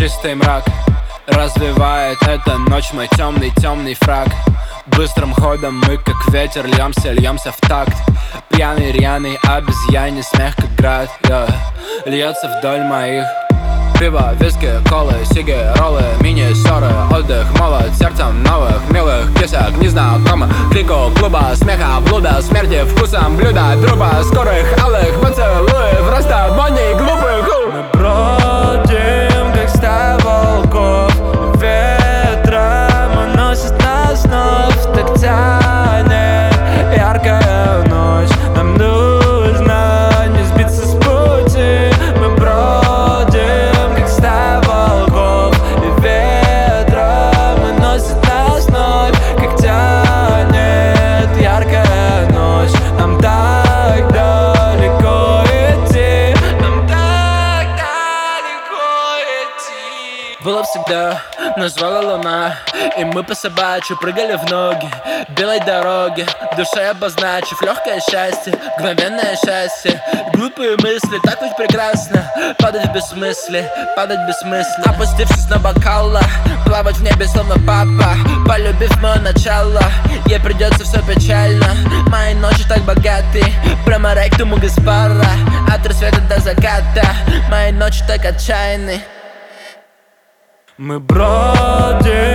чистый мрак развивает эта ночь мой темный фраг. Быстрым ходом мы как ветер льемся в такт. Пьяный, рьяный, обезьяний смех как град, льется вдоль моих. Пиво, виски, колы, сиги, роллы, мини-ссоры, отдых, молод, сердцем новых, милых кисок, незнакомых. Крику, клуба, смеха, блуда, смерти, вкусом блюда, трупа, скорых, алых поцелуев, расставаний глупых. Мы бродим, как стая волков, ветром уносит нас вновь, так тянет яркая ночь. Нам нужно не сбиться с пути. Мы бродим, как стая волков, и ветром уносит нас вновь, как тянет яркая ночь. Нам так далеко идти, нам так далеко идти. Было всегда, нас звала луна, и мы по собачьи прыгали в ноги белой дороги, душой обозначив легкое счастье, мгновенное счастье. Глупые мысли, так ведь прекрасно падать в бессмыслие, опустившись на бокала, плавать в небе словно папа. Полюбив мое начало, ей придется все печально. Мои ночи так богаты, прямо ректуму Гаспара, от рассвета до заката. Мои ночи так отчаянны. Мы бродим